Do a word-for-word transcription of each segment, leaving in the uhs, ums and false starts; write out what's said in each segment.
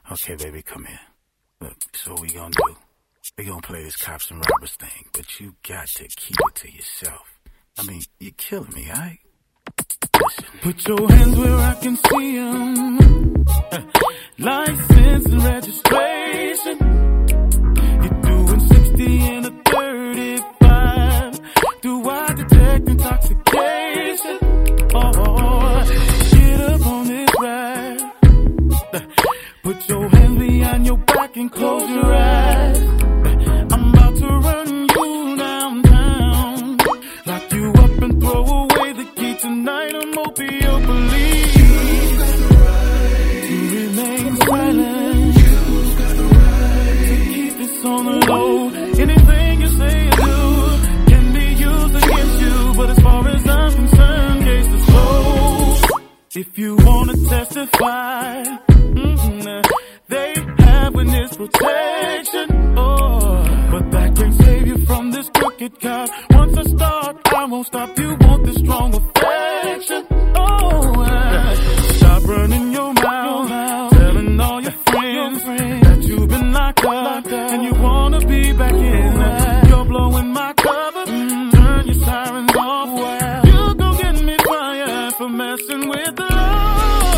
Okay, baby, come here. Look, so what we gonna do? We gonna play this cops and robbers thing, but you got to keep it to yourself. I mean, you're killing me, alright? Listen. Put your hands where I can see them. Uh, license and registration. You're doing sixty in a thirty-five. Do I detect intoxication? Oh, get up on this ride. Uh, put your hands behind your back and close your eyes. Uh, I'm about to run you downtown. Lock you up and throw away the key tonight. I'm open your police. You got the right to remain silent. You got the right to keep this on the low. Anything you say or do can be used against you, but as far as I'm concerned, case is closed. If you wanna testify, mm-hmm, they have witness protection. Oh, but that can't save you from this crooked cop. Once I start, I won't stop. You want this strong affection. Oh, uh, stop running your mouth, telling all your friends that you've been locked up and you wanna be back in. You're blowing my cover, turn your sirens off. You gon' get me fired for messing with the law.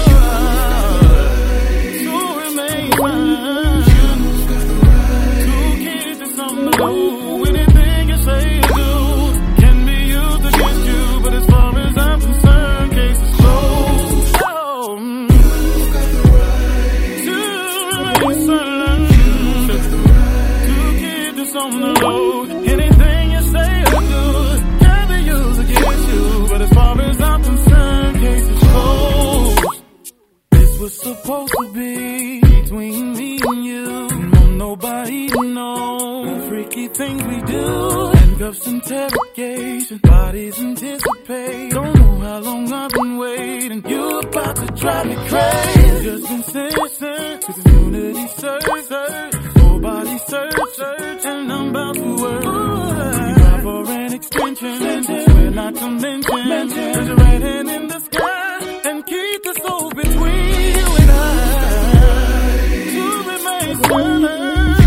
So remain silent. To keep this on the low. Anything you say or do can be used against you, but as far as I'm concerned, case is closed. Oh, mm. To remain silent. To keep this on the low. Anything you say or do can be used against you, but as far as I'm concerned, case is closed. This was supposed to be between me and you. Don't want nobody to know the freaky things we do. Handcuffs, interrogation, bodies anticipate. Don't know how long I've been waiting. You about to drive me crazy. Just been sent to the unity search, search, full body search, search, and I'm about to work. You got for an extension, swear not to mention. Put your right hand in the sky and keep the soul between you and I. To remain silent,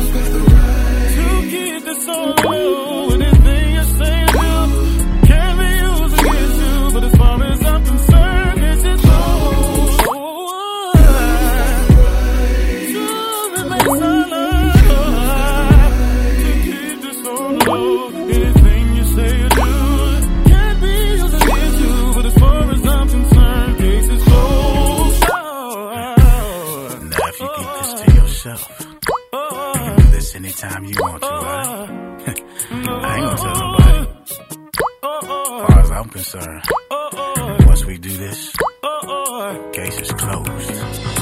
to keep the soul low. Anything you say or do can be used against you, but as far as I'm concerned, it's just closed. To remain silent, to keep the soul low. Anything you say or do can be used against you, but as far as I'm concerned, case is closed. Now if you keep this to yourself, you can do this anytime you want to, right? I ain't gonna tell nobody. As far as I'm concerned, once we do this, case is closed.